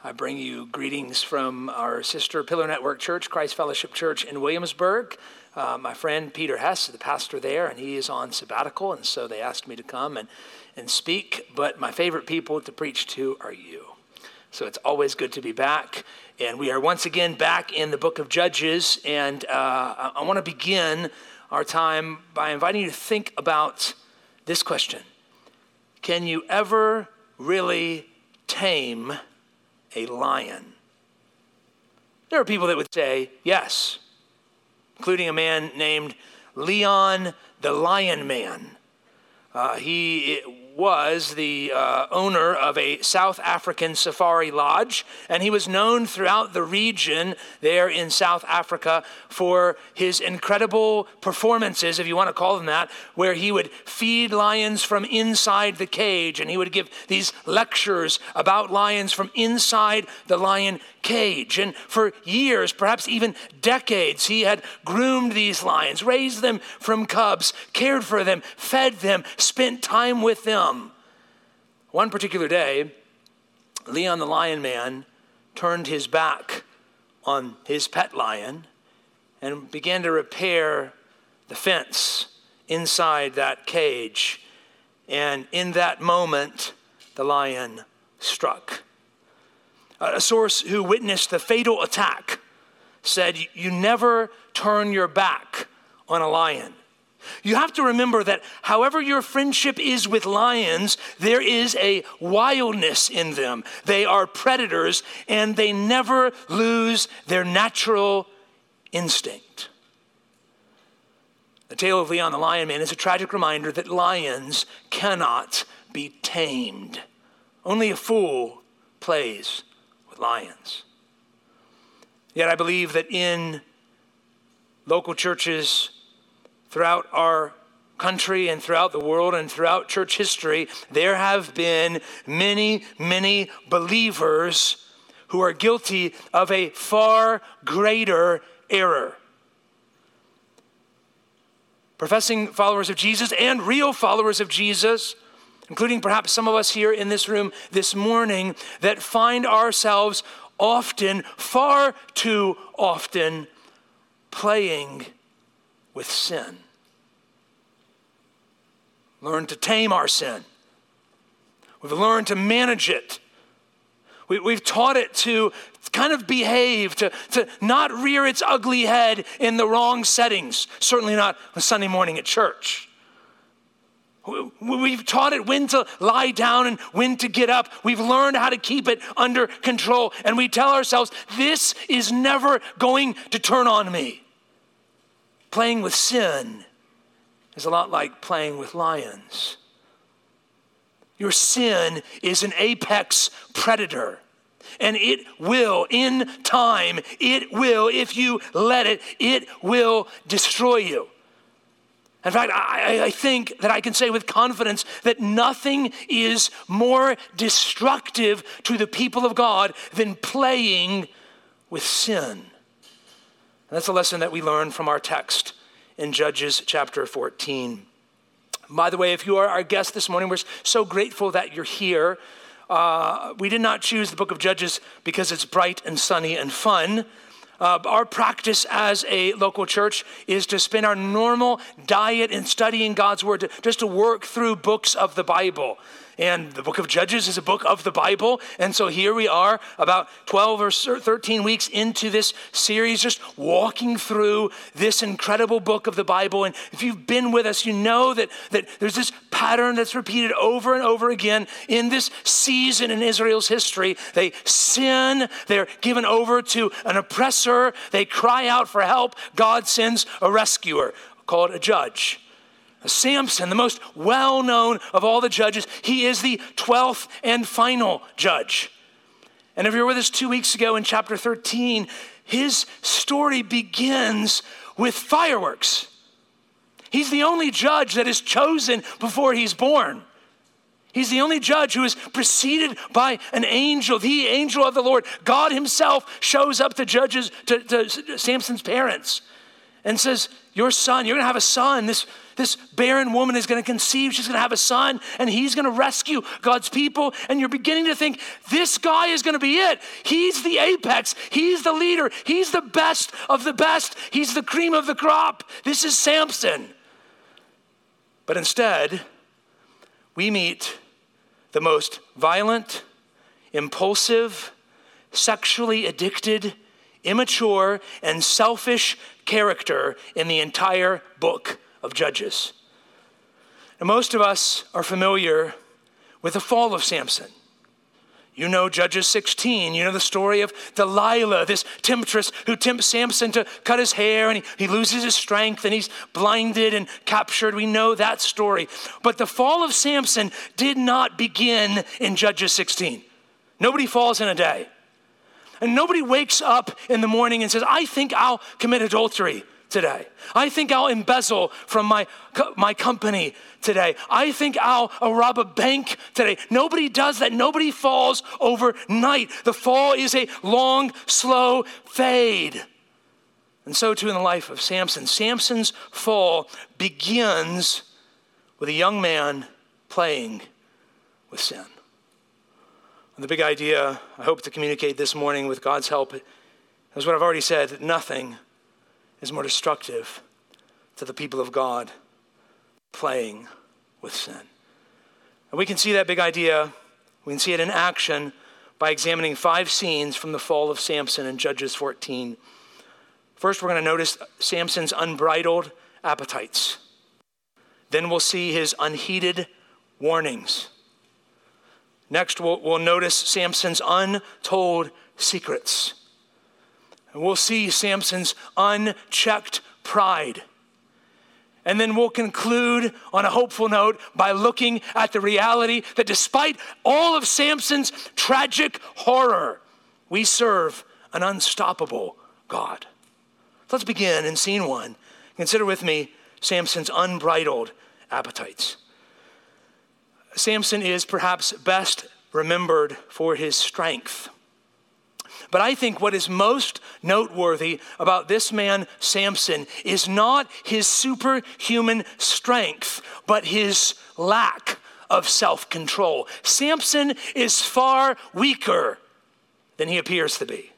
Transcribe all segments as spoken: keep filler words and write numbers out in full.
I bring you greetings from our sister Pillar Network Church, Christ Fellowship Church in Williamsburg. Uh, my friend Peter Hess, the pastor there, and he is on sabbatical, and so they asked me to come and, and speak. But my favorite people to preach to are you. So it's always good to be back. And we are once again back in the book of Judges, and uh, I, I want to begin our time by inviting you to think about this question. Can you ever really tame a lion? There are people that would say yes, including a man named Leon the Lion Man. Uh, he was the uh, owner of a South African safari lodge, and he was known throughout the region there in South Africa for his incredible performances, if you want to call them that, where he would feed lions from inside the cage, and he would give these lectures about lions from inside the lion cage. And for years, perhaps even decades, he had groomed these lions, raised them from cubs, cared for them, fed them, spent time with them. One particular day, Leon the Lion Man turned his back on his pet lion and began to repair the fence inside that cage. And in that moment, the lion struck. A source who witnessed the fatal attack said, "You never turn your back on a lion." You have to remember that however your friendship is with lions, there is a wildness in them. They are predators, and they never lose their natural instinct. The tale of Leon the Lion Man is a tragic reminder that lions cannot be tamed. Only a fool plays with lions. Yet I believe that in local churches throughout our country and throughout the world and throughout church history, there have been many, many believers who are guilty of a far greater error. Professing followers of Jesus and real followers of Jesus, including perhaps some of us here in this room this morning, that find ourselves often, far too often, playing with sin. Learn to tame our sin. We've learned to manage it. We, we've taught it to kind of behave, to, to not rear its ugly head in the wrong settings, certainly not on Sunday morning at church. We, we've taught it when to lie down and when to get up. We've learned how to keep it under control, and we tell ourselves, this is never going to turn on me. Playing with sin is a lot like playing with lions. Your sin is an apex predator, and it will, in time, it will, if you let it, it will destroy you. In fact, I, I think that I can say with confidence that nothing is more destructive to the people of God than playing with sin. That's a lesson that we learn from our text in Judges chapter fourteen. By the way, if you are our guest this morning, we're so grateful that you're here. Uh, we did not choose the book of Judges because it's bright and sunny and fun. Uh, our practice as a local church is to spend our normal diet in studying God's word, to, just to work through books of the Bible. And the book of Judges is a book of the Bible. And so here we are about twelve or thirteen weeks into this series, just walking through this incredible book of the Bible. And if you've been with us, you know that, that there's this pattern that's repeated over and over again in this season in Israel's history. They sin, they're given over to an oppressor, they cry out for help. God sends a rescuer called a judge. Samson, the most well-known of all the judges, he is the twelfth and final judge. And if you were with us two weeks ago in chapter thirteen, his story begins with fireworks. He's the only judge that is chosen before he's born. He's the only judge who is preceded by an angel, the angel of the Lord. God himself shows up to judges, to, to Samson's parents and says, your son, you're gonna have a son. This, this barren woman is gonna conceive, she's gonna have a son, and he's gonna rescue God's people. And you're beginning to think, this guy is gonna be it. He's the apex, he's the leader, he's the best of the best, he's the cream of the crop. This is Samson. But instead, we meet the most violent, impulsive, sexually addicted, immature, and selfish character in the entire book of Judges. And most of us are familiar with the fall of Samson. You know Judges sixteen, you know the story of Delilah, this temptress who tempts Samson to cut his hair, and he, he loses his strength and he's blinded and captured. We know that story. But the fall of Samson did not begin in Judges sixteen. Nobody falls in a day. And nobody wakes up in the morning and says, I think I'll commit adultery today. I think I'll embezzle from my, my company today. I think I'll, I'll rob a bank today. Nobody does that. Nobody falls overnight. The fall is a long, slow fade. And so too in the life of Samson. Samson's fall begins with a young man playing with sin. And the big idea I hope to communicate this morning with God's help is what I've already said, that nothing is more destructive to the people of God playing with sin. And we can see that big idea, we can see it in action by examining five scenes from the fall of Samson in Judges fourteen. First, we're going to notice Samson's unbridled appetites. Then we'll see his unheeded warnings. Next, we'll, we'll notice Samson's untold secrets. And we'll see Samson's unchecked pride. And then we'll conclude on a hopeful note by looking at the reality that despite all of Samson's tragic horror, we serve an unstoppable God. So let's begin in scene one. Consider with me Samson's unbridled appetites. Samson is perhaps best remembered for his strength. But I think what is most noteworthy about this man, Samson, is not his superhuman strength, but his lack of self-control. Samson is far weaker than he appears to be.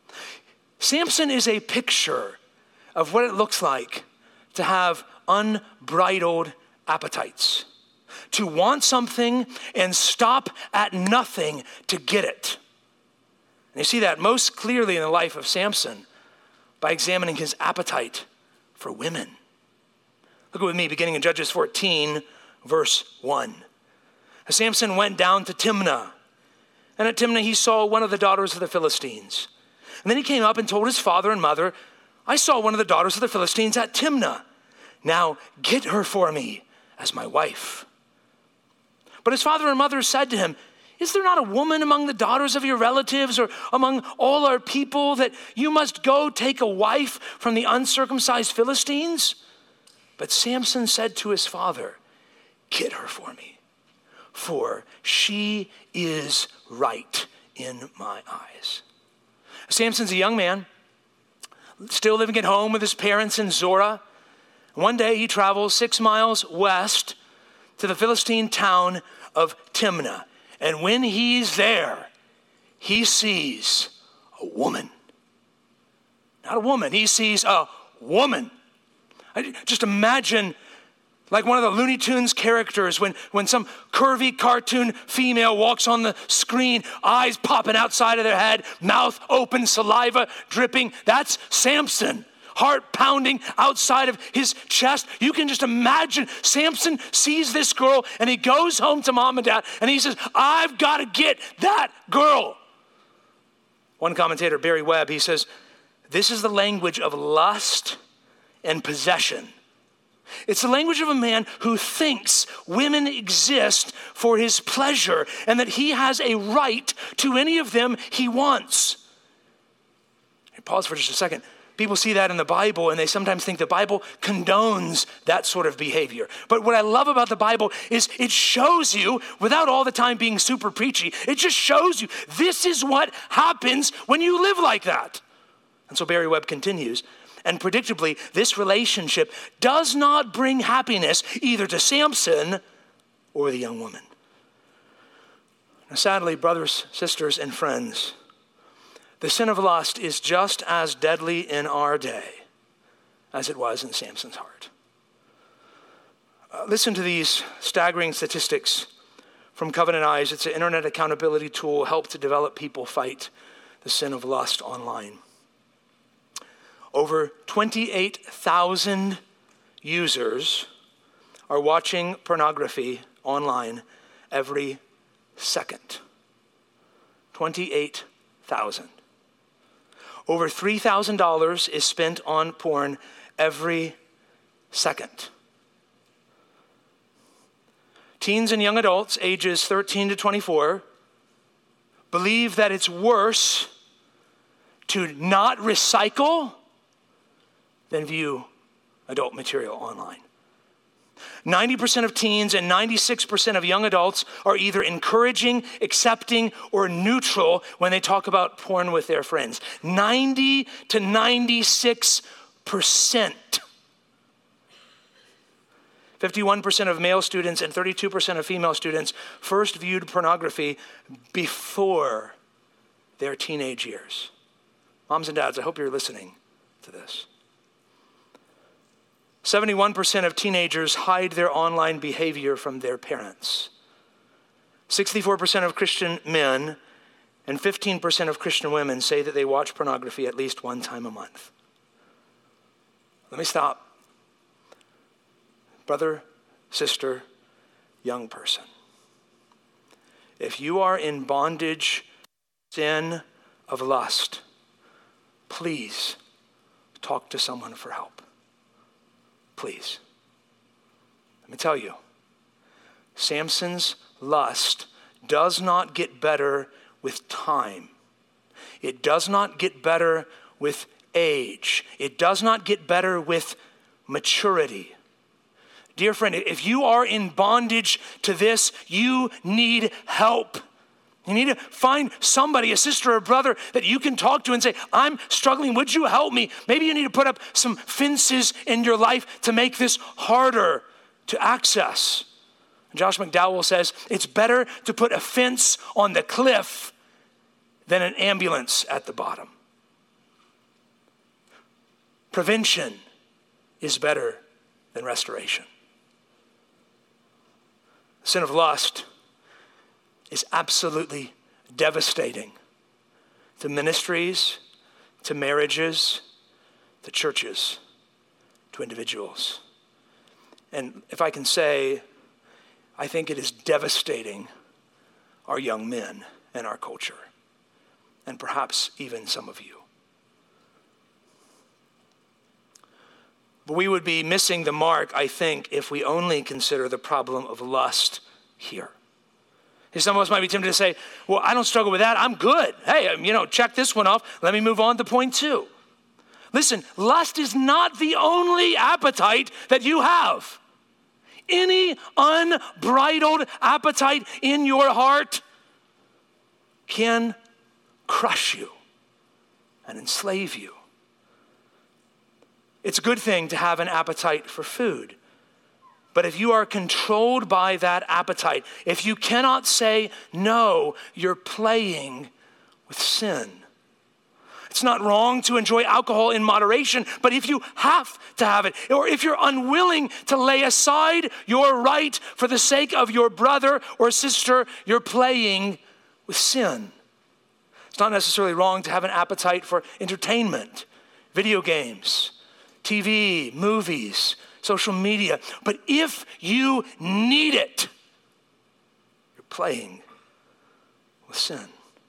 Samson is a picture of what it looks like to have unbridled appetites, to want something and stop at nothing to get it. And you see that most clearly in the life of Samson by examining his appetite for women. Look with me, beginning in Judges fourteen, verse one. Samson went down to Timnah, and at Timnah he saw one of the daughters of the Philistines. And then he came up and told his father and mother, I saw one of the daughters of the Philistines at Timnah. Now get her for me as my wife. But his father and mother said to him, is there not a woman among the daughters of your relatives or among all our people that you must go take a wife from the uncircumcised Philistines? But Samson said to his father, get her for me, for she is right in my eyes. Samson's a young man, still living at home with his parents in Zorah. One day he travels six miles west to the Philistine town of Timnah. And when he's there, he sees a woman. Not a woman, he sees a woman. I just imagine like one of the Looney Tunes characters when, when some curvy cartoon female walks on the screen, eyes popping outside of their head, mouth open, saliva dripping. That's Samson. Heart pounding outside of his chest. You can just imagine Samson sees this girl and he goes home to mom and dad and he says, I've got to get that girl. One commentator, Barry Webb, he says, this is the language of lust and possession. It's the language of a man who thinks women exist for his pleasure and that he has a right to any of them he wants. Hey, pause for just a second. People see that in the Bible and they sometimes think the Bible condones that sort of behavior. But what I love about the Bible is it shows you, without all the time being super preachy, it just shows you this is what happens when you live like that. And so Barry Webb continues, And predictably, this relationship does not bring happiness either to Samson or the young woman. Now, sadly, brothers, sisters, and friends, the sin of lust is just as deadly in our day as it was in Samson's heart. Uh, listen to these staggering statistics from Covenant Eyes. It's an internet accountability tool, help to develop people fight the sin of lust online. Over twenty-eight thousand users are watching pornography online every second. twenty-eight thousand. Over three thousand dollars is spent on porn every second. Teens and young adults ages thirteen to twenty-four believe that it's worse to not recycle than view adult material online. ninety percent of teens and ninety-six percent of young adults are either encouraging, accepting, or neutral when they talk about porn with their friends. ninety to ninety-six percent. fifty-one percent of male students and thirty-two percent of female students first viewed pornography before their teenage years. Moms and dads, I hope you're listening to this. seventy-one percent of teenagers hide their online behavior from their parents. sixty-four percent of Christian men and fifteen percent of Christian women say that they watch pornography at least one time a month. Let me stop. Brother, sister, young person. If you are in bondage, sin of lust, please talk to someone for help. Please. Let me tell you, Samson's lust does not get better with time. It does not get better with age. It does not get better with maturity. Dear friend, if you are in bondage to this, you need help. You need to find somebody, a sister or a brother, that you can talk to and say, I'm struggling, would you help me? Maybe you need to put up some fences in your life to make this harder to access. Josh McDowell says, it's better to put a fence on the cliff than an ambulance at the bottom. Prevention is better than restoration. The sin of lust is absolutely devastating to ministries, to marriages, to churches, to individuals. And if I can say, I think it is devastating our young men and our culture, and perhaps even some of you. But we would be missing the mark, I think, if we only consider the problem of lust here. Some of us might be tempted to say, well, I don't struggle with that. I'm good. Hey, you know, check this one off. Let me move on to point two. Listen, lust is not the only appetite that you have. Any unbridled appetite in your heart can crush you and enslave you. It's a good thing to have an appetite for food. But if you are controlled by that appetite, if you cannot say no, you're playing with sin. It's not wrong to enjoy alcohol in moderation, but if you have to have it, or if you're unwilling to lay aside your right for the sake of your brother or sister, you're playing with sin. It's not necessarily wrong to have an appetite for entertainment, video games, T V, movies, social media. But if you need it, you're playing with sin.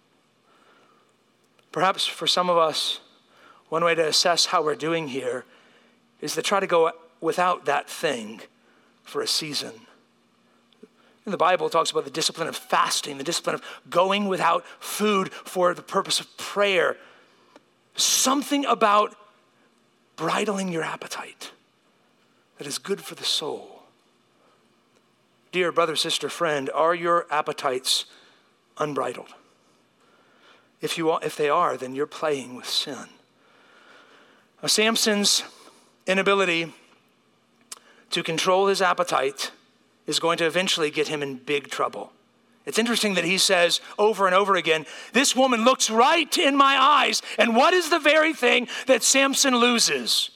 Perhaps for some of us, one way to assess how we're doing here is to try to go without that thing for a season. And the Bible talks about the discipline of fasting, the discipline of going without food for the purpose of prayer. Something about bridling your appetite that is good for the soul. Dear brother, sister, friend, are your appetites unbridled? If you are, if they are, then you're playing with sin. Samson's inability to control his appetite is going to eventually get him in big trouble. It's interesting that he says over and over again, this woman looks right in my eyes. And what is the very thing that Samson loses?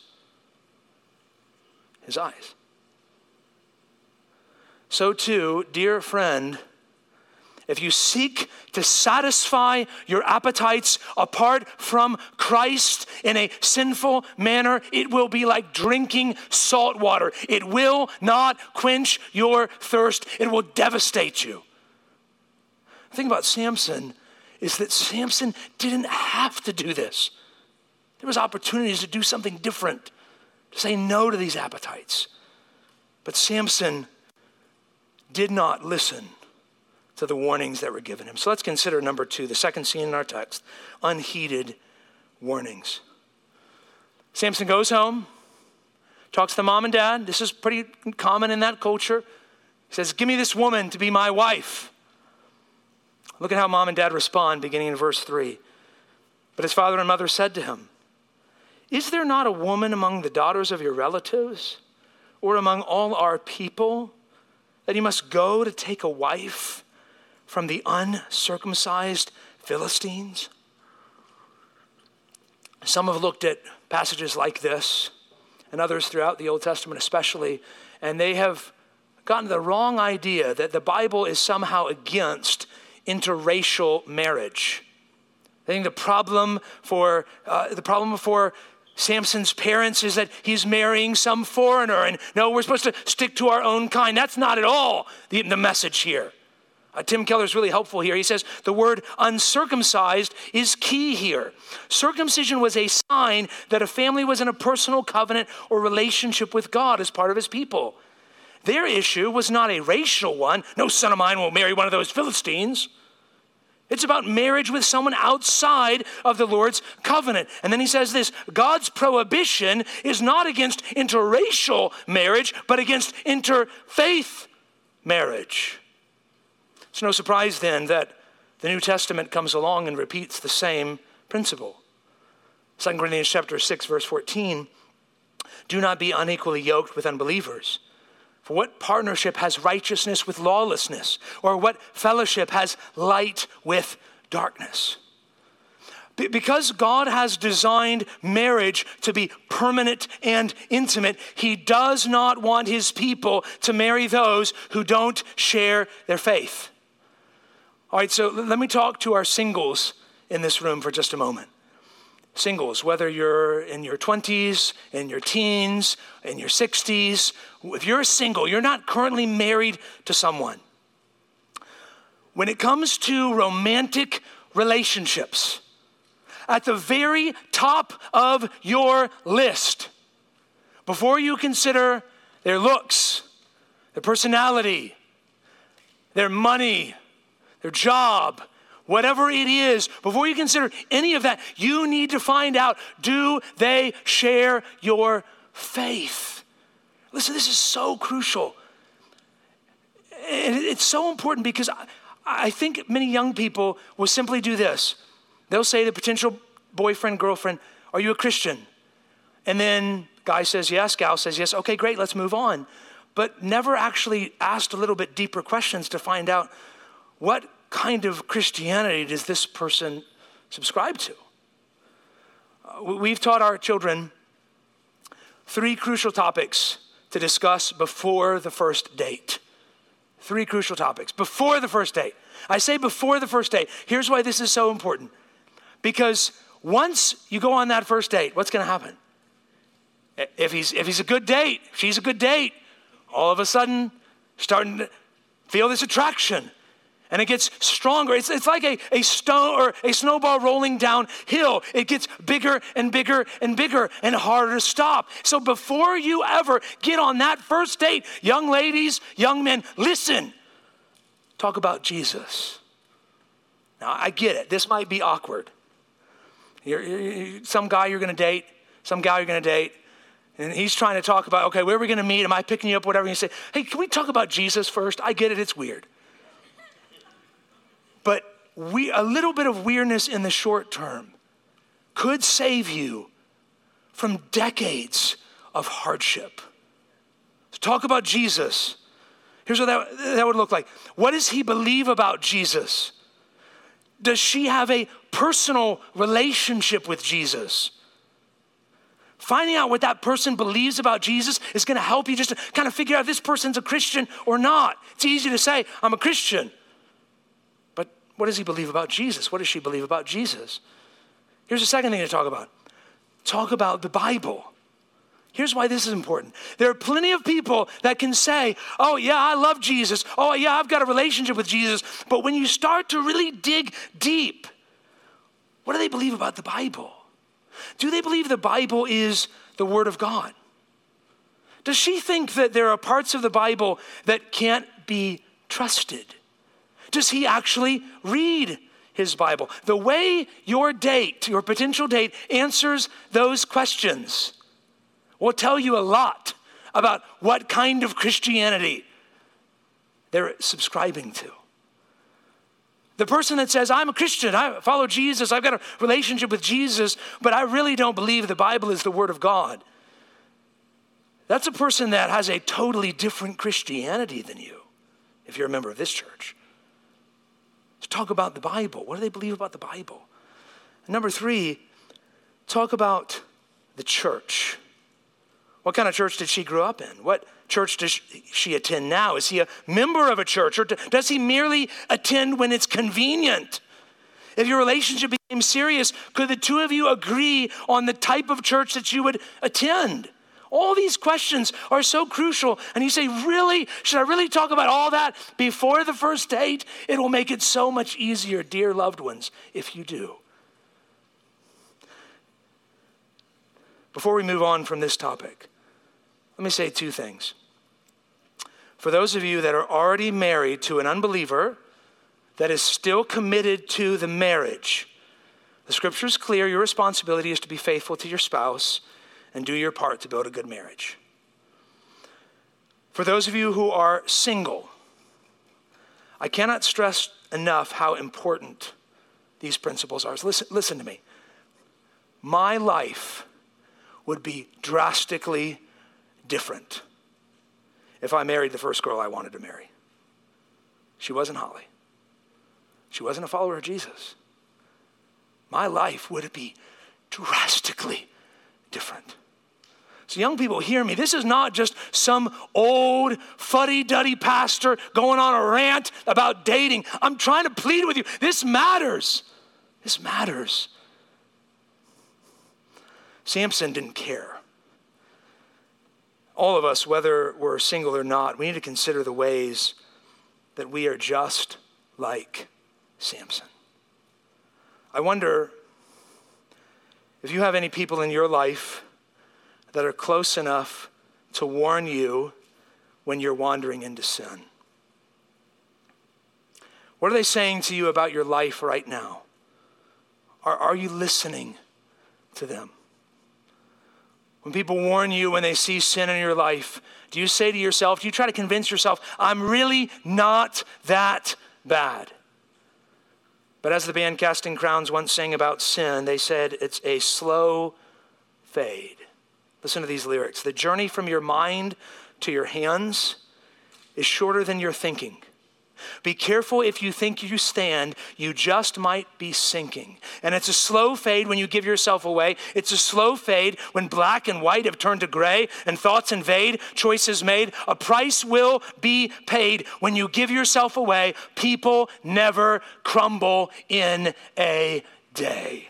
His eyes. So too, dear friend, if you seek to satisfy your appetites apart from Christ in a sinful manner, it will be like drinking salt water. It will not quench your thirst. It will devastate you. The thing about Samson is that Samson didn't have to do this. There was opportunities to do something different, to say no to these appetites. But Samson did not listen to the warnings that were given him. So let's consider number two, the second scene in our text, unheeded warnings. Samson goes home, talks to mom and dad. This is pretty common in that culture. He says, give me this woman to be my wife. Look at how mom and dad respond, beginning in verse three. But his father and mother said to him, is there not a woman among the daughters of your relatives or among all our people that you must go to take a wife from the uncircumcised Philistines? Some have looked at passages like this and others throughout the Old Testament especially, and they have gotten the wrong idea that the Bible is somehow against interracial marriage. I think the problem for uh, the problem for Samson's parents is that he's marrying some foreigner, and no, we're supposed to stick to our own kind. That's not at all the, the message here. Uh, Tim Keller is really helpful here. He says the word uncircumcised is key here. Circumcision was a sign that a family was in a personal covenant or relationship with God as part of his people. Their issue was not a racial one. No son of mine will marry one of those Philistines. It's about marriage with someone outside of the Lord's covenant. And then he says this, God's prohibition is not against interracial marriage, but against interfaith marriage. It's no surprise then that the New Testament comes along and repeats the same principle. Second Corinthians chapter six, verse fourteen, do not be unequally yoked with unbelievers. For what partnership has righteousness with lawlessness? Or what fellowship has light with darkness? Be- because God has designed marriage to be permanent and intimate, he does not want his people to marry those who don't share their faith. All right, so let me talk to our singles in this room for just a moment. Singles, whether you're in your twenties, in your teens, in your sixties, if you're single, you're not currently married to someone. When it comes to romantic relationships, at the very top of your list, before you consider their looks, their personality, their money, their job, whatever it is, before you consider any of that, you need to find out, do they share your faith? Listen, this is so crucial. And it's so important because I, I think many young people will simply do this. They'll say to potential boyfriend, girlfriend, are you a Christian? And then guy says yes, gal says yes. Okay, great, let's move on. But never actually asked a little bit deeper questions to find out what kind of Christianity does this person subscribe to? Uh, we've taught our children three crucial topics to discuss before the first date. Three crucial topics before the first date. I say before the first date. Here's why this is so important. Because once you go on that first date, what's going to happen? If he's if he's a good date, if she's a good date, all of a sudden starting to feel this attraction. And it gets stronger. It's, it's like a, a stone or a snowball rolling downhill. It gets bigger and bigger and bigger and harder to stop. So before you ever get on that first date, young ladies, young men, listen. Talk about Jesus. Now, I get it. This might be awkward. You're, you're, some guy you're going to date, some gal you're going to date, and he's trying to talk about, okay, where are we going to meet? Am I picking you up, whatever? And you say, hey, can we talk about Jesus first? I get it. It's weird. But we, a little bit of weirdness in the short term could save you from decades of hardship. So talk about Jesus. Here's what that, that would look like. What does he believe about Jesus? Does she have a personal relationship with Jesus? Finding out what that person believes about Jesus is going to help you just to kind of figure out if this person's a Christian or not. It's easy to say, I'm a Christian. But what does he believe about Jesus? What does she believe about Jesus? Here's the second thing to talk about. Talk about the Bible. Here's why this is important. There are plenty of people that can say, oh yeah, I love Jesus. Oh yeah, I've got a relationship with Jesus. But when you start to really dig deep, what do they believe about the Bible? Do they believe the Bible is the Word of God? Does she think that there are parts of the Bible that can't be trusted? Does he actually read his Bible? The way your date, your potential date, answers those questions will tell you a lot about what kind of Christianity they're subscribing to. The person that says, I'm a Christian, I follow Jesus, I've got a relationship with Jesus, but I really don't believe the Bible is the Word of God. That's a person that has a totally different Christianity than you, if you're a member of this church. So talk about the Bible. What do they believe about the Bible? And number three, talk about the church. What kind of church did she grow up in? What church does she attend now? Is he a member of a church, or does he merely attend when it's convenient? If your relationship became serious, could the two of you agree on the type of church that you would attend? All these questions are so crucial. And you say, really? Should I really talk about all that before the first date? It will make it so much easier, dear loved ones, if you do. Before we move on from this topic, let me say two things. For those of you that are already married to an unbeliever that is still committed to the marriage, the scripture is clear. Your responsibility is to be faithful to your spouse and do your part to build a good marriage. For those of you who are single, I cannot stress enough how important these principles are. So listen, listen to me. My life would be drastically different if I married the first girl I wanted to marry. She wasn't Holly. She wasn't a follower of Jesus. My life would be drastically different. So young people, hear me. This is not just some old fuddy-duddy pastor going on a rant about dating. I'm trying to plead with you. This matters. This matters. Samson didn't care. All of us, whether we're single or not, we need to consider the ways that we are just like Samson. I wonder if you have any people in your life that are close enough to warn you when you're wandering into sin. What are they saying to you about your life right now? Are, are you listening to them? When people warn you when they see sin in your life, do you say to yourself, do you try to convince yourself, I'm really not that bad? But as the band Casting Crowns once sang about sin, they said it's a slow fade. Listen to these lyrics. The journey from your mind to your hands is shorter than your thinking. Be careful if you think you stand, you just might be sinking. And it's a slow fade when you give yourself away. It's a slow fade when black and white have turned to gray and thoughts invade, choices made. A price will be paid when you give yourself away. People never crumble in a day.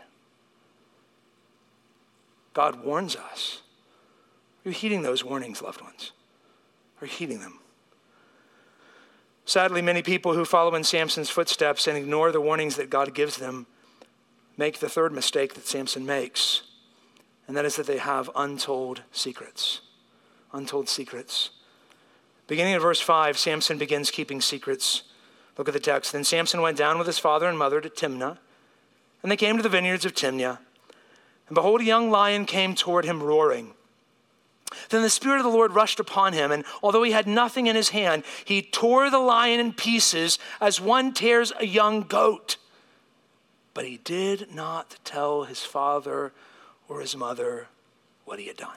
God warns us. Are you heeding those warnings, loved ones? Are you heeding them? Sadly, many people who follow in Samson's footsteps and ignore the warnings that God gives them make the third mistake that Samson makes, and that is that they have untold secrets. Untold secrets. Beginning at verse five, Samson begins keeping secrets. Look at the text. Then Samson went down with his father and mother to Timnah, and they came to the vineyards of Timnah. And behold, a young lion came toward him roaring. Then the Spirit of the Lord rushed upon him, and although he had nothing in his hand, he tore the lion in pieces as one tears a young goat. But he did not tell his father or his mother what he had done.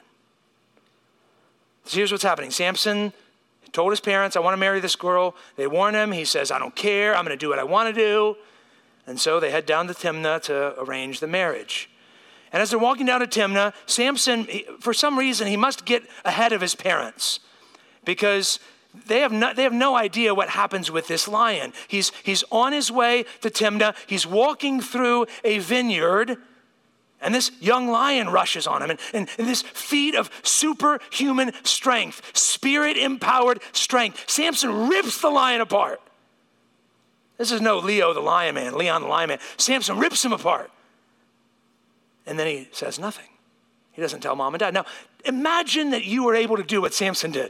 So here's what's happening. Samson told his parents, I want to marry this girl. They warn him. He says, I don't care. I'm going to do what I want to do. And so they head down to Timnah to arrange the marriage. And as they're walking down to Timnah, Samson, he, for some reason, he must get ahead of his parents because they have no, they have no idea what happens with this lion. He's, he's on his way to Timnah. He's walking through a vineyard, and this young lion rushes on him. And, and, and this feat of superhuman strength, spirit-empowered strength, Samson rips the lion apart. This is no Leo the Lion Man, Leon the Lion Man. Samson rips him apart. And then he says nothing. He doesn't tell mom and dad. Now, imagine that you were able to do what Samson did.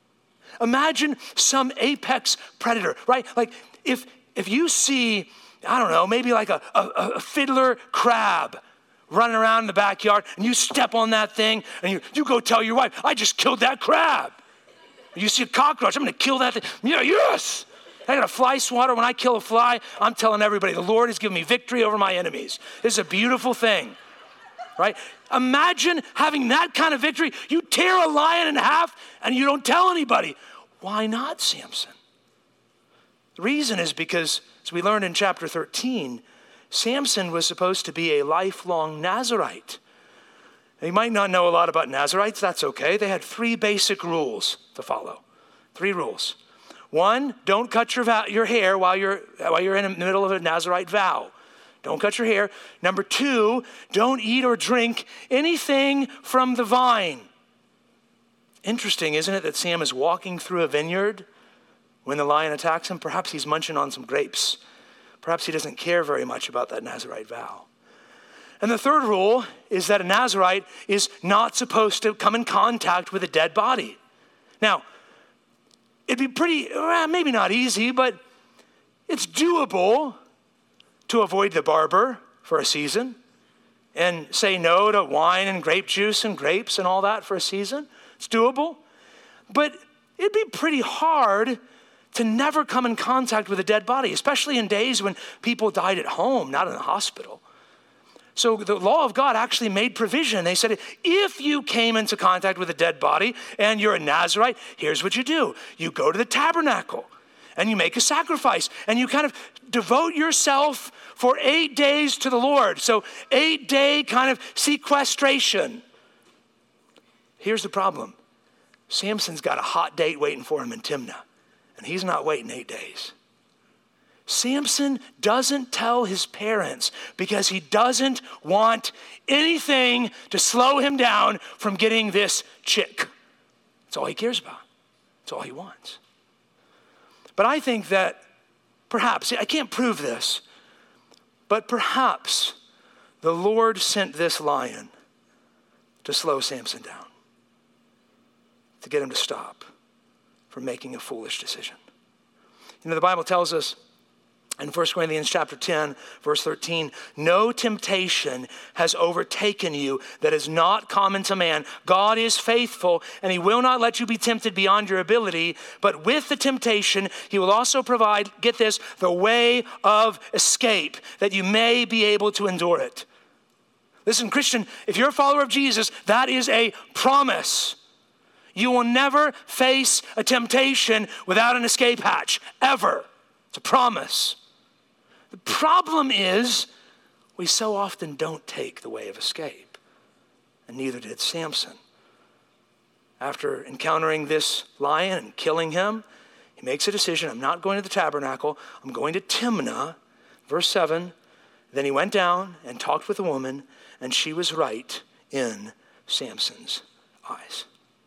Imagine some apex predator, right? Like if if you see, I don't know, maybe like a, a, a fiddler crab running around in the backyard and you step on that thing and you, you go tell your wife, I just killed that crab. You see a cockroach, I'm going to kill that thing. Yeah, yes. I got a fly swatter. When I kill a fly, I'm telling everybody, the Lord has given me victory over my enemies. This is a beautiful thing, right? Imagine having that kind of victory. You tear a lion in half and you don't tell anybody. Why not, Samson? The reason is because, as we learned in chapter thirteen, Samson was supposed to be a lifelong Nazirite. You might not know a lot about Nazirites. That's okay. They had three basic rules to follow. Three rules. One, don't cut your, vow, your hair while you're, while you're in the middle of a Nazirite vow. Don't cut your hair. Number two, don't eat or drink anything from the vine. Interesting, isn't it, that Sam is walking through a vineyard when the lion attacks him? Perhaps he's munching on some grapes. Perhaps he doesn't care very much about that Nazirite vow. And the third rule is that a Nazirite is not supposed to come in contact with a dead body. Now, it'd be pretty, well, maybe not easy, but it's doable to avoid the barber for a season and say no to wine and grape juice and grapes and all that for a season. It's doable. But it'd be pretty hard to never come in contact with a dead body, especially in days when people died at home, not in the hospital. So the law of God actually made provision. They said, if you came into contact with a dead body and you're a Nazirite, here's what you do. You go to the tabernacle and you make a sacrifice and you kind of devote yourself for eight days to the Lord. So eight day kind of sequestration. Here's the problem. Samson's got a hot date waiting for him in Timnah, and he's not waiting eight days. Samson doesn't tell his parents because he doesn't want anything to slow him down from getting this chick. That's all he cares about. That's all he wants. But I think that perhaps, I can't prove this, but perhaps the Lord sent this lion to slow Samson down, to get him to stop from making a foolish decision. You know, the Bible tells us in First Corinthians chapter ten, verse thirteen, no temptation has overtaken you that is not common to man. God is faithful, and he will not let you be tempted beyond your ability. But with the temptation, he will also provide, get this, the way of escape, that you may be able to endure it. Listen, Christian, if you're a follower of Jesus, that is a promise. You will never face a temptation without an escape hatch, ever. It's a promise. The problem is we so often don't take the way of escape, and neither did Samson. After encountering this lion and killing him, he makes a decision. I'm not going to the tabernacle. I'm going to Timnah. Verse seven, then he went down and talked with a woman, and she was right in Samson's eyes.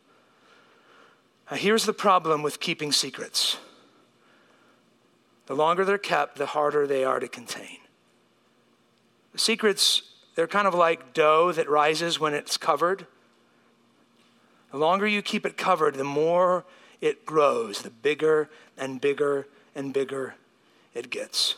Now, here's the problem with keeping secrets. The longer they're kept, the harder they are to contain. The secrets, they're kind of like dough that rises when it's covered. The longer you keep it covered, the more it grows, the bigger and bigger and bigger it gets.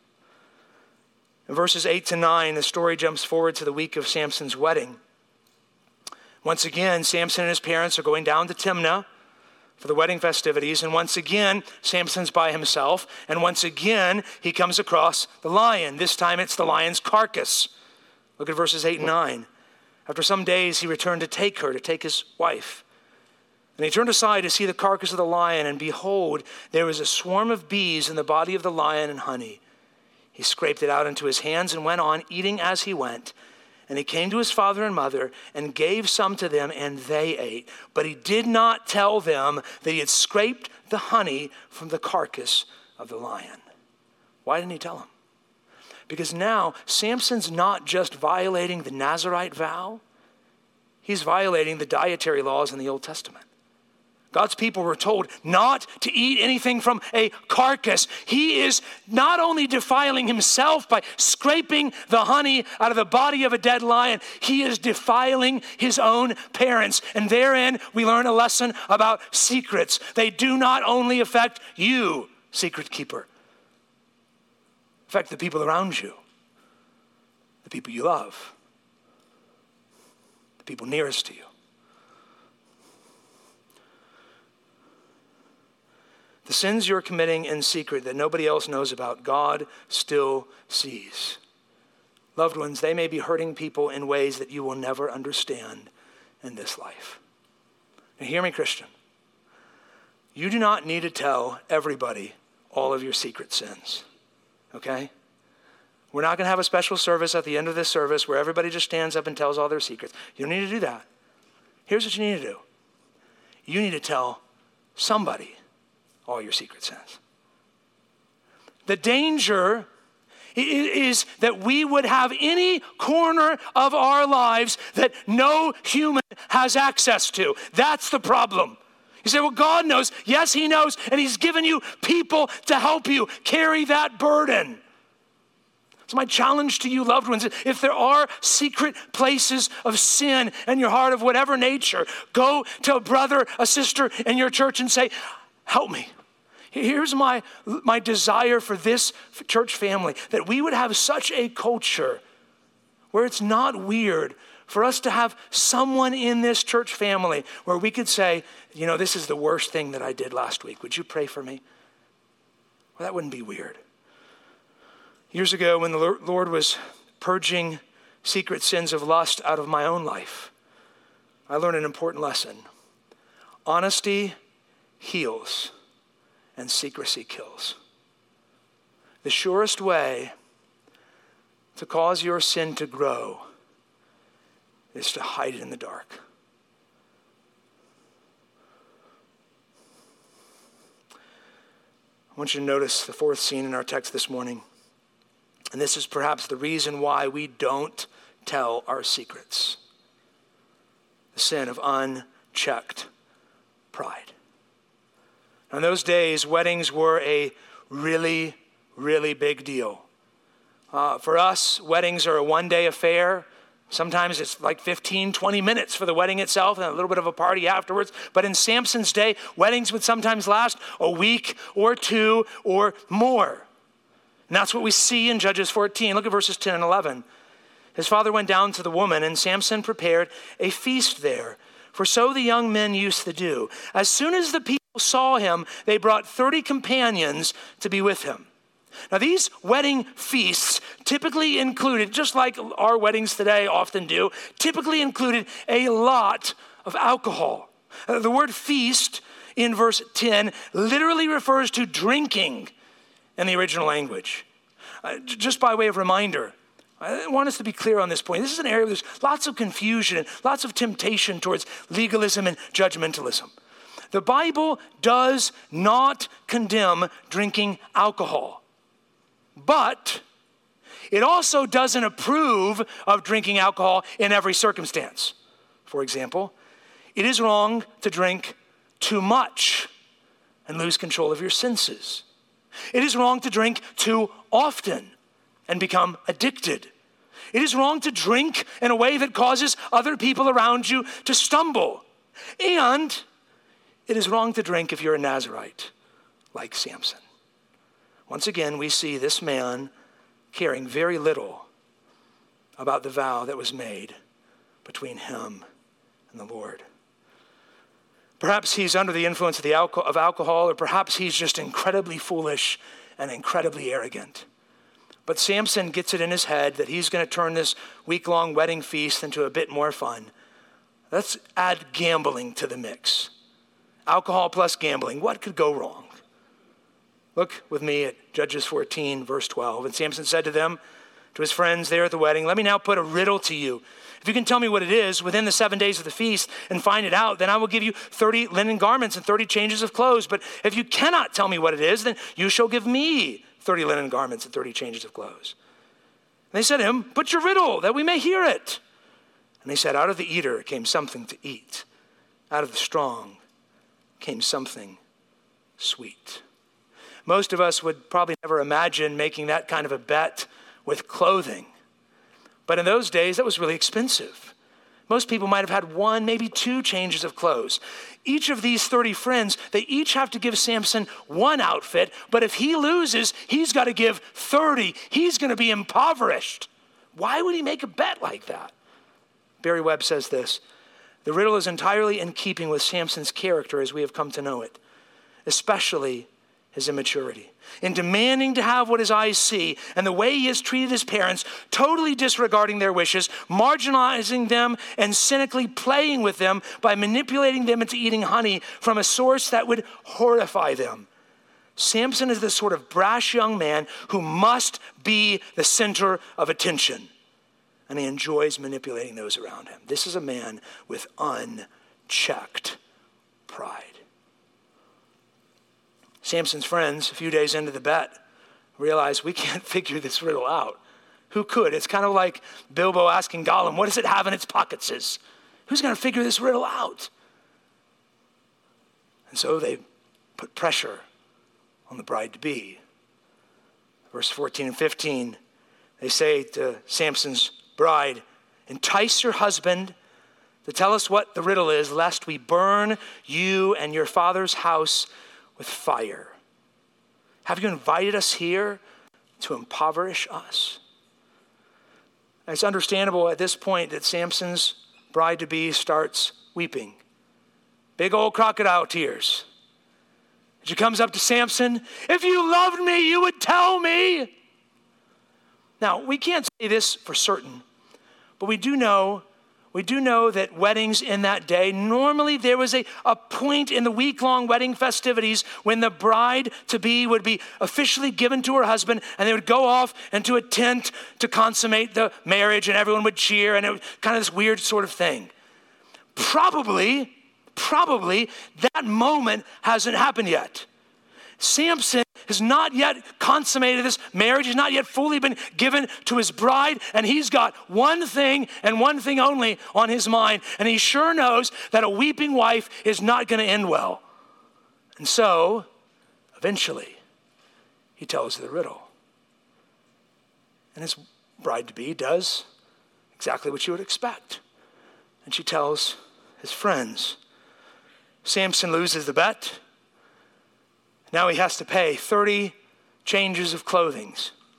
In verses eight to nine, the story jumps forward to the week of Samson's wedding. Once again, Samson and his parents are going down to Timnah for the wedding festivities. And once again, Samson's by himself. And once again, he comes across the lion. This time it's the lion's carcass. Look at verses eight and nine. After some days, he returned to take her, to take his wife. And he turned aside to see the carcass of the lion, and behold, there was a swarm of bees in the body of the lion and honey. He scraped it out into his hands and went on, eating as he went. And he came to his father and mother and gave some to them, and they ate. But he did not tell them that he had scraped the honey from the carcass of the lion. Why didn't he tell them? Because now Samson's not just violating the Nazirite vow, he's violating the dietary laws in the Old Testament. God's people were told not to eat anything from a carcass. He is not only defiling himself by scraping the honey out of the body of a dead lion, he is defiling his own parents. And therein we learn a lesson about secrets. They do not only affect you, secret keeper, affect the people around you, the people you love, the people nearest to you. The sins you're committing in secret that nobody else knows about, God still sees. Loved ones, they may be hurting people in ways that you will never understand in this life. And hear me, Christian. You do not need to tell everybody all of your secret sins, okay? We're not going to have a special service at the end of this service where everybody just stands up and tells all their secrets. You don't need to do that. Here's what you need to do. You need to tell somebody all your secret sins. The danger is that we would have any corner of our lives that no human has access to. That's the problem. You say, well, God knows. Yes, he knows, and he's given you people to help you carry that burden. So my challenge to you, loved ones, if there are secret places of sin in your heart of whatever nature, go to a brother, a sister in your church and say, help me. Here's my, my desire for this church family, that we would have such a culture where it's not weird for us to have someone in this church family where we could say, you know, this is the worst thing that I did last week. Would you pray for me? Well, that wouldn't be weird. Years ago, when the Lord was purging secret sins of lust out of my own life, I learned an important lesson. Honesty heals, and secrecy kills. The surest way to cause your sin to grow is to hide it in the dark. I want you to notice the fourth scene in our text this morning. And this is perhaps the reason why we don't tell our secrets. The sin of unchecked pride. In those days, weddings were a really, really big deal. Uh, for us, weddings are a one-day affair. Sometimes it's like fifteen, twenty minutes for the wedding itself and a little bit of a party afterwards. But in Samson's day, weddings would sometimes last a week or two or more. And that's what we see in Judges fourteen. Look at verses ten and eleven. His father went down to the woman, and Samson prepared a feast there. For so the young men used to do. As soon as the people saw him, they brought thirty companions to be with him. Now these wedding feasts typically included, just like our weddings today often do, typically included a lot of alcohol. Uh, the word feast in verse ten literally refers to drinking in the original language. Uh, j- just by way of reminder, I want us to be clear on this point. This is an area where there's lots of confusion and lots of temptation towards legalism and judgmentalism. The Bible does not condemn drinking alcohol, but it also doesn't approve of drinking alcohol in every circumstance. For example, it is wrong to drink too much and lose control of your senses. It is wrong to drink too often and become addicted. It is wrong to drink in a way that causes other people around you to stumble. And it is wrong to drink if you're a Nazirite, like Samson. Once again, we see this man caring very little about the vow that was made between him and the Lord. Perhaps he's under the influence of, the alco- of alcohol, or perhaps he's just incredibly foolish and incredibly arrogant. But Samson gets it in his head that he's going to turn this week-long wedding feast into a bit more fun. Let's add gambling to the mix. Alcohol plus gambling. What could go wrong? Look with me at Judges fourteen, verse twelve. And Samson said to them, to his friends there at the wedding, let me now put a riddle to you. If you can tell me what it is within the seven days of the feast and find it out, then I will give you thirty linen garments and thirty changes of clothes. But if you cannot tell me what it is, then you shall give me thirty linen garments and thirty changes of clothes. And they said to him, put your riddle that we may hear it. And they said, out of the eater came something to eat. Out of the strong came something sweet. Most of us would probably never imagine making that kind of a bet with clothing. But in those days, that was really expensive. Most people might have had one, maybe two changes of clothes. Each of these thirty friends, they each have to give Samson one outfit, but if he loses, he's got to give thirty. He's going to be impoverished. Why would he make a bet like that? Barry Webb says this, the riddle is entirely in keeping with Samson's character as we have come to know it, especially his immaturity, in demanding to have what his eyes see, and the way he has treated his parents, totally disregarding their wishes, marginalizing them, and cynically playing with them by manipulating them into eating honey from a source that would horrify them. Samson is the sort of brash young man who must be the center of attention, and he enjoys manipulating those around him. This is a man with unchecked pride. Samson's friends, a few days into the bet, realized we can't figure this riddle out. Who could? It's kind of like Bilbo asking Gollum, what does it have in its pockets? Who's going to figure this riddle out? And so they put pressure on the bride-to-be. Verse fourteen and fifteen, they say to Samson's bride, entice your husband to tell us what the riddle is, lest we burn you and your father's house with fire. Have you invited us here to impoverish us? And it's understandable at this point that Samson's bride-to-be starts weeping. Big old crocodile tears. She comes up to Samson, if you loved me, you would tell me. Now, we can't say this for certain, but we do know We do know that weddings in that day, normally there was a, a point in the week-long wedding festivities when the bride-to-be would be officially given to her husband, and they would go off into a tent to consummate the marriage, and everyone would cheer, and it was kind of this weird sort of thing. Probably, probably that moment hasn't happened yet. Samson has not yet consummated this marriage. He's not yet fully been given to his bride, and he's got one thing and one thing only on his mind, and he sure knows that a weeping wife is not going to end well. And so, eventually, he tells her the riddle. And his bride-to-be does exactly what you would expect. And she tells his friends. Samson loses the bet. Now he has to pay thirty changes of clothing.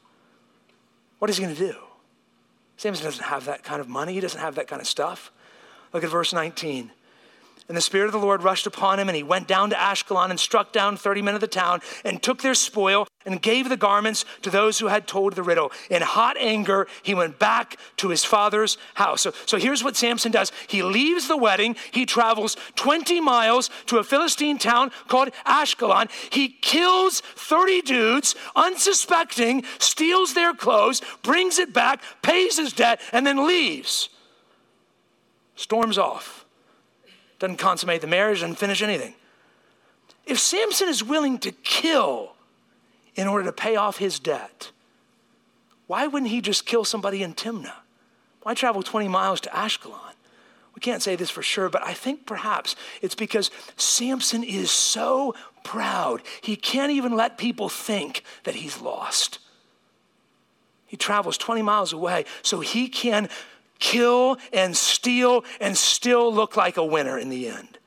What is he going to do? Samson doesn't have that kind of money. He doesn't have that kind of stuff. Look at verse nineteen. And the Spirit of the Lord rushed upon him, and he went down to Ashkelon and struck down thirty men of the town and took their spoil and gave the garments to those who had told the riddle. In hot anger, he went back to his father's house. So, so here's what Samson does. He leaves the wedding. He travels twenty miles to a Philistine town called Ashkelon. He kills thirty dudes, unsuspecting, steals their clothes, brings it back, pays his debt, and then leaves. Storms off. Doesn't consummate the marriage, doesn't finish anything. If Samson is willing to kill in order to pay off his debt, why wouldn't he just kill somebody in Timnah? Why travel twenty miles to Ashkelon? We can't say this for sure, but I think perhaps it's because Samson is so proud, he can't even let people think that he's lost. He travels twenty miles away so he can kill and steal and still look like a winner in the end.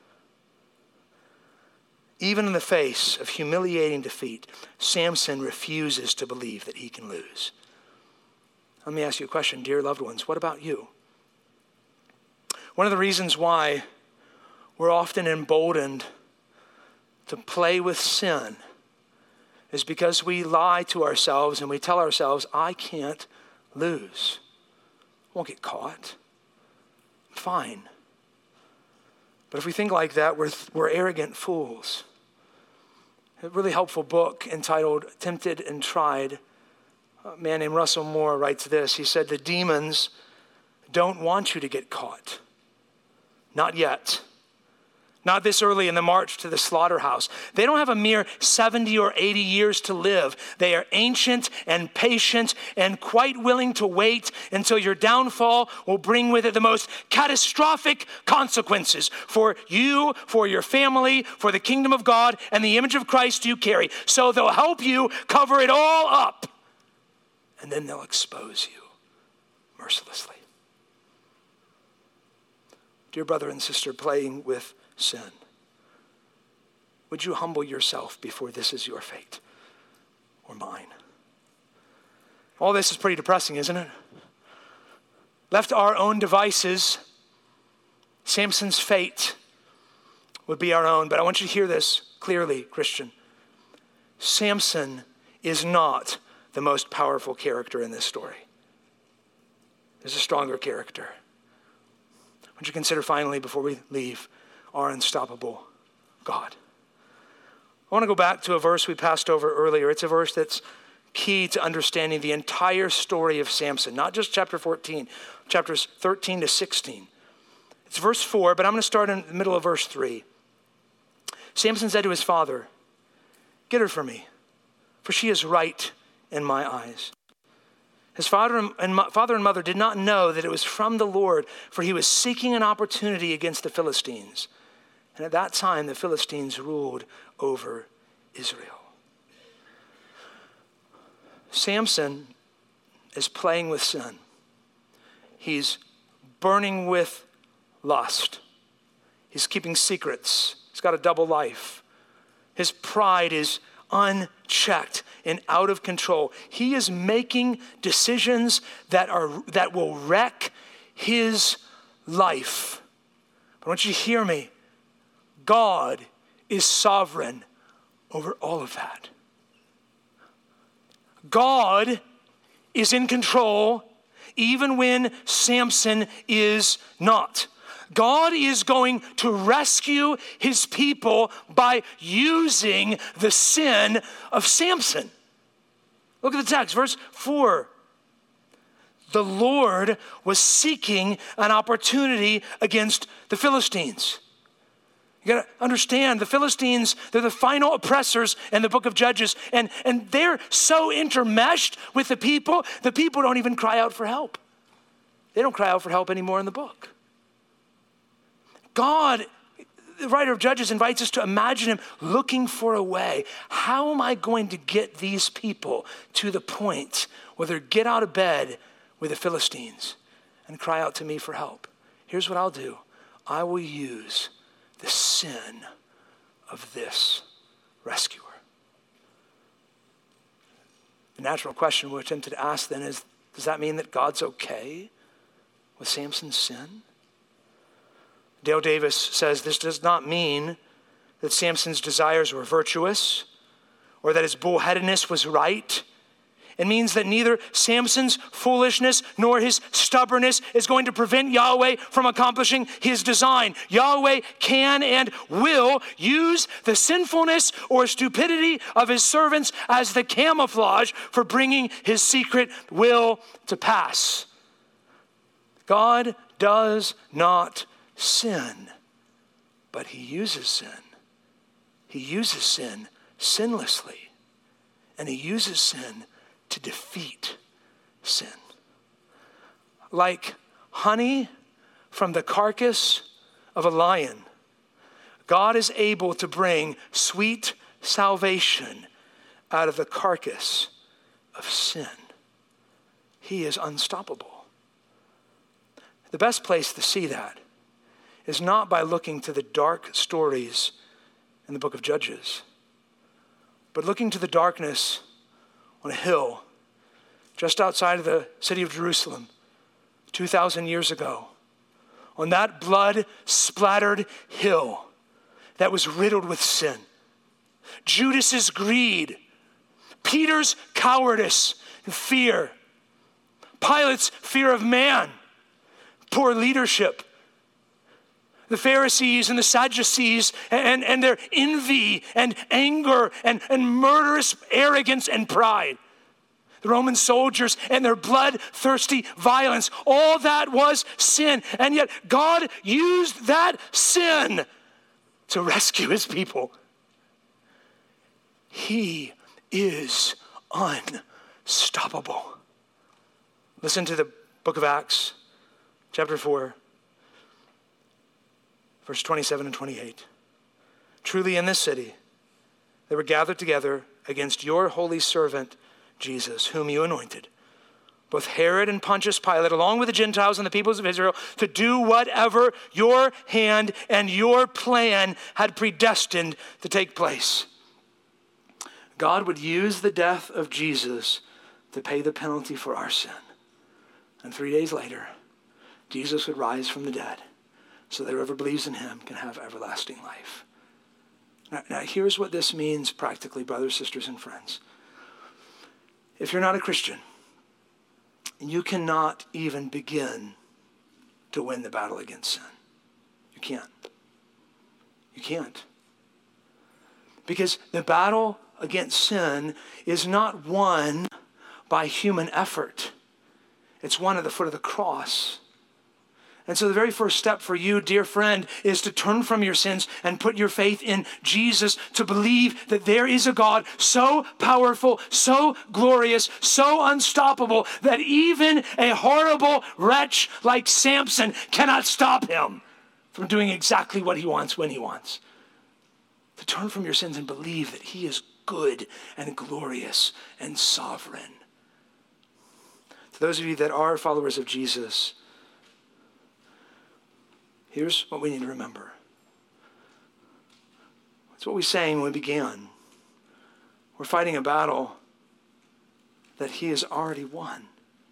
Even in the face of humiliating defeat, Samson refuses to believe that he can lose. Let me ask you a question, dear loved ones. What about you? One of the reasons why we're often emboldened to play with sin is because we lie to ourselves and we tell ourselves, I can't lose. I won't get caught. I'm fine. But if we think like that, we're, we're arrogant fools. A really helpful book entitled Tempted and Tried. A man named Russell Moore writes this. He said, the demons don't want you to get caught. Not yet. Not this early in the march to the slaughterhouse. They don't have a mere seventy or eighty years to live. They are ancient and patient and quite willing to wait until your downfall will bring with it the most catastrophic consequences for you, for your family, for the kingdom of God, and the image of Christ you carry. So they'll help you cover it all up, and then they'll expose you mercilessly. Dear brother and sister, playing with sin, would you humble yourself before this is your fate or mine? All this is pretty depressing, isn't it? Left to our own devices, Samson's fate would be our own. But I want you to hear this clearly, Christian. Samson is not the most powerful character in this story. There's a stronger character. I want you to consider finally, before we leave, our unstoppable God. I want to go back to a verse we passed over earlier. It's a verse that's key to understanding the entire story of Samson, not just chapter fourteen, chapters thirteen to sixteen. It's verse four, but I'm going to start in the middle of verse three. Samson said to his father, "Get her for me, for she is right in my eyes." His father and, and father and mother did not know that it was from the Lord, for he was seeking an opportunity against the Philistines. And at that time, the Philistines ruled over Israel. Samson is playing with sin. He's burning with lust. He's keeping secrets. He's got a double life. His pride is unchecked and out of control. He is making decisions that are that will wreck his life. But I want you to hear me. God is sovereign over all of that. God is in control even when Samson is not. God is going to rescue his people by using the sin of Samson. Look at the text, verse four. The Lord was seeking an opportunity against the Philistines. You got to understand, the Philistines, they're the final oppressors in the book of Judges, and, and they're so intermeshed with the people, the people don't even cry out for help. They don't cry out for help anymore in the book. God, the writer of Judges, invites us to imagine him looking for a way. How am I going to get these people to the point where they get out of bed with the Philistines and cry out to me for help? Here's what I'll do. I will use the sin of this rescuer. The natural question we're tempted to ask then is, does that mean that God's okay with Samson's sin? Dale Davis says this does not mean that Samson's desires were virtuous or that his bullheadedness was right. It means that neither Samson's foolishness nor his stubbornness is going to prevent Yahweh from accomplishing his design. Yahweh can and will use the sinfulness or stupidity of his servants as the camouflage for bringing his secret will to pass. God does not sin, but he uses sin. He uses sin sinlessly, and he uses sin to defeat sin. Like honey from the carcass of a lion, God is able to bring sweet salvation out of the carcass of sin. He is unstoppable. The best place to see that is not by looking to the dark stories in the book of Judges, but looking to the darkness on a hill just outside of the city of Jerusalem two thousand years ago. On that blood-splattered hill that was riddled with sin. Judas's greed Peter's cowardice and fear. Pilate's fear of man. Poor leadership. The Pharisees and the Sadducees and, and their envy and anger and, and murderous arrogance and pride. The Roman soldiers and their bloodthirsty violence. All that was sin. And yet God used that sin to rescue his people. He is unstoppable. Listen to the book of Acts, chapter four, verse twenty-seven and twenty-eight. Truly in this city they were gathered together against your holy servant Jesus, whom you anointed, both Herod and Pontius Pilate, along with the Gentiles and the peoples of Israel, to do whatever your hand and your plan had predestined to take place. God would use the death of Jesus to pay the penalty for our sin. And three days later, Jesus would rise from the dead so that whoever believes in him can have everlasting life. Now, now here's what this means practically, brothers, sisters, and friends. If you're not a Christian, you cannot even begin to win the battle against sin. You can't. You can't. Because the battle against sin is not won by human effort. It's won at the foot of the cross. And so the very first step for you, dear friend, is to turn from your sins and put your faith in Jesus, to believe that there is a God so powerful, so glorious, so unstoppable, that even a horrible wretch like Samson cannot stop him from doing exactly what he wants when he wants. To turn from your sins and believe that he is good and glorious and sovereign. To those of you that are followers of Jesus, here's what we need to remember. It's what we sang when we began. We're fighting a battle that he has already won.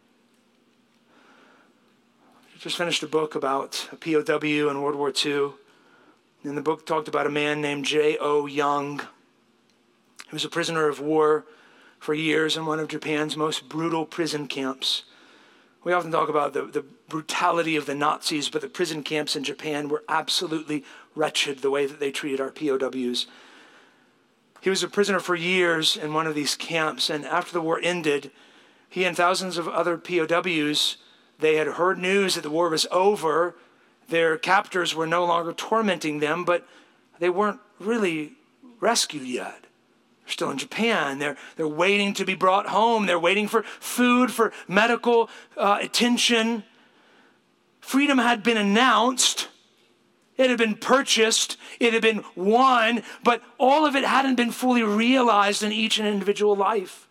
I just finished a book about a P O W in World War Two. And the book talked about a man named J O Young. He was a prisoner of war for years in one of Japan's most brutal prison camps. We often talk about the, the brutality of the Nazis, but the prison camps in Japan were absolutely wretched the way that they treated our P O Ws. He was a prisoner for years in one of these camps, and after the war ended, he and thousands of other P O Ws, they had heard news that the war was over. Their captors were no longer tormenting them, but they weren't really rescued yet. They're still in Japan. They're, they're waiting to be brought home. They're waiting for food, for medical uh, attention. Freedom had been announced. It had been purchased. It had been won. But all of it hadn't been fully realized in each individual life.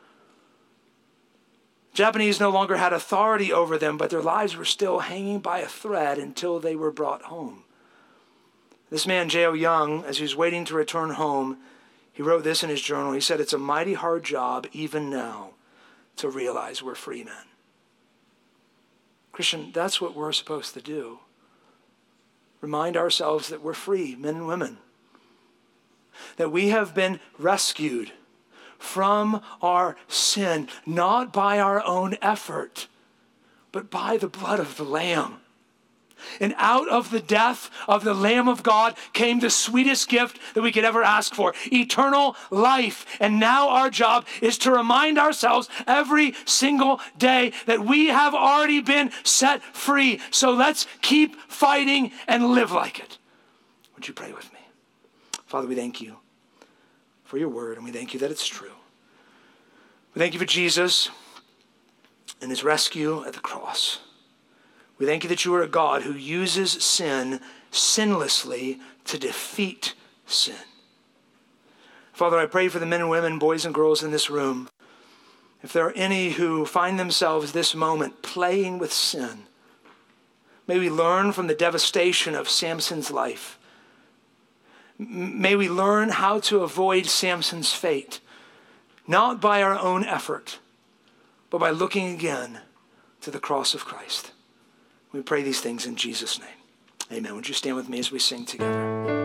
Japanese no longer had authority over them, but their lives were still hanging by a thread until they were brought home. This man, J O Young, as he was waiting to return home, he wrote this in his journal. He said, "It's a mighty hard job, even now, to realize we're free men." Christian, that's what we're supposed to do. Remind ourselves that we're free, men and women. That we have been rescued from our sin, not by our own effort, but by the blood of the Lamb. And out of the death of the Lamb of God came the sweetest gift that we could ever ask for, eternal life. And now our job is to remind ourselves every single day that we have already been set free. So let's keep fighting and live like it. Would you pray with me? Father, we thank you for your word, and we thank you that it's true. We thank you for Jesus and his rescue at the cross. We thank you that you are a God who uses sin sinlessly to defeat sin. Father, I pray for the men and women, boys and girls in this room. If there are any who find themselves this moment playing with sin, may we learn from the devastation of Samson's life. May we learn how to avoid Samson's fate, not by our own effort, but by looking again to the cross of Christ. We pray these things in Jesus' name. Amen. Would you stand with me as we sing together?